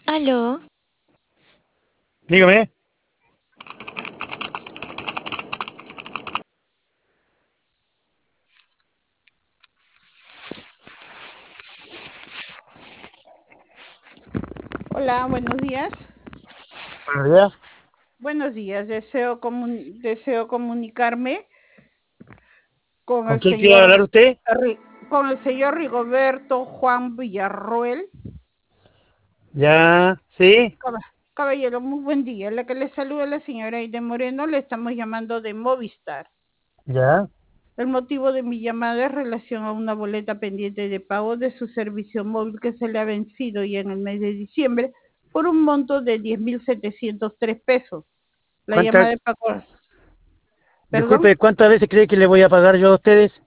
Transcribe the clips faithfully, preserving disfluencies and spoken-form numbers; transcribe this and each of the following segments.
Aló, Dígame. Hola, buenos días. Buenos días. Buenos días. Deseo, comun- deseo comunicarme con ¿Con el quién quiere hablar señor usted? Ri- con el señor Rigoberto Juan Villarroel. Ya, sí, Caba- Caballero, muy buen día. La que le saluda la señora Aide Moreno, le estamos llamando de Movistar. ya. El motivo de mi llamada es relación a una boleta pendiente de pago de su servicio móvil que se le ha vencido ya en el mes de diciembre por un monto de diez mil setecientos tres pesos. La ¿Cuántas, llamada de pago, perdón. disculpe, cuántas veces cree que le voy a pagar yo a ustedes?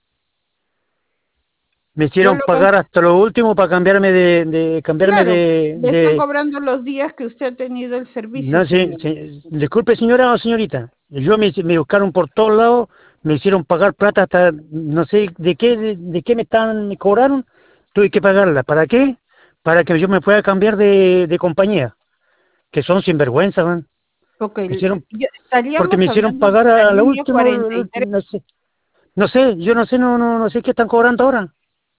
Me Yo hicieron lo pagar hasta lo último para cambiarme de, de cambiarme Claro, de, le están de, cobrando los días que usted ha tenido el servicio, no sé, señor. se- disculpe señora o señorita. Yo me, hice- me buscaron por todos lados, me hicieron pagar plata hasta, no sé de qué, de, de qué me estaban, me cobraron, tuve que pagarla. ¿Para qué? Para que yo me pueda cambiar de, de compañía, que son sinvergüenza, man. Porque Me hicieron yo- porque estaríamos me hicieron hablando de pagar la a la línea última, cuarenta la y tres. última, no sé, no sé, yo no sé, no, no, no sé qué están cobrando ahora,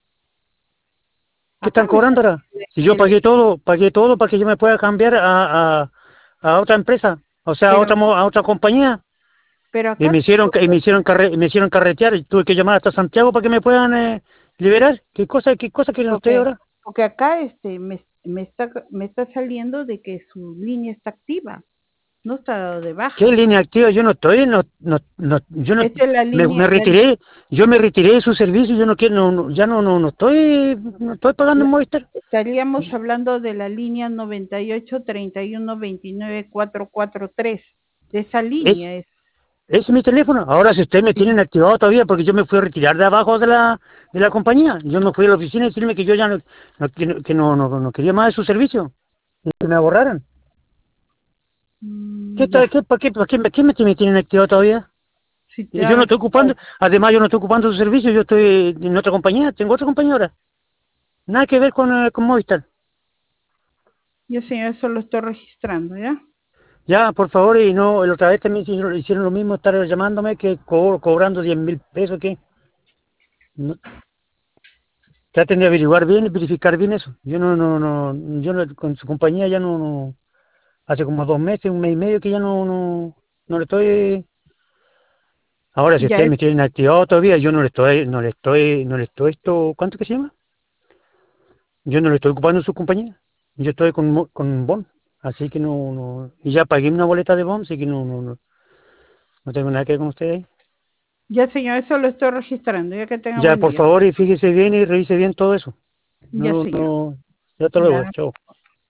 qué Acá están me cobrando sale ahora. Si yo el, pagué todo, pagué todo para que yo me pueda cambiar a, a, a otra empresa, o sea, a pero, otra, mo- a otra compañía, pero y acá, me hicieron, y me hicieron, carre, me hicieron carretear, y tuve que llamar hasta Santiago para que me puedan eh, liberar. ¿Qué cosa, qué cosa quieren ustedes porque, ahora? porque acá este me, me está me está saliendo de que su línea está activa, no está dado de ¿Qué baja. línea activa? Yo no estoy, no, no, no, yo no, Esta es la me, línea, me la, retiré, yo me retiré de su servicio, yo no quiero, no, no, ya no, no, no estoy, no estoy pagando en la- Movistar. estaríamos hablando de la línea noventa y ocho treinta y uno veintinueve cuatrocientos cuarenta y tres. De esa línea Es, es. ese es mi teléfono. Ahora, si ustedes me Sí. tienen activado todavía, porque yo me fui a retirar de abajo de la, de la compañía. Yo me fui a la oficina y decirme que yo ya no, no, que no, que no, no- no quería más de su servicio. Y que me borraran. ¿Qué, Mm, está- ya, qué, para qué, para qué, me- qué me, me tienen activado todavía? sí te Yo ha no estoy ocupando, registrado. además yo no estoy ocupando su servicio, yo estoy en otra compañía, tengo otra compañía ahora. Nada que ver con, eh, con Movistar. Yo señor, eso lo estoy registrando, ¿ya? Ya, por favor, y no, la otra vez también hicieron, hicieron lo mismo, estar llamándome que co- cobrando diez mil pesos, que no, traten de averiguar bien y verificar bien eso. Yo no, no, no, yo no, con su compañía ya no, no, hace como dos meses, un mes y medio que ya no, no, no le estoy. Ahora, si Ya ustedes es, me tienen activado todavía, yo no le estoy, no le estoy, no le estoy esto, ¿cuánto que se llama? Yo no le estoy ocupando su compañía. Yo estoy con, Mo- con Bon, así que no, no, y ya pagué una boleta de Bon, así que no, no, no, no tengo nada que ver con ustedes. ya señor, eso lo estoy registrando, ya que tenga Ya, buen por día. favor, y fíjese bien y revise bien todo eso. Ya No, señor. no, ya hasta luego, Ya. chao.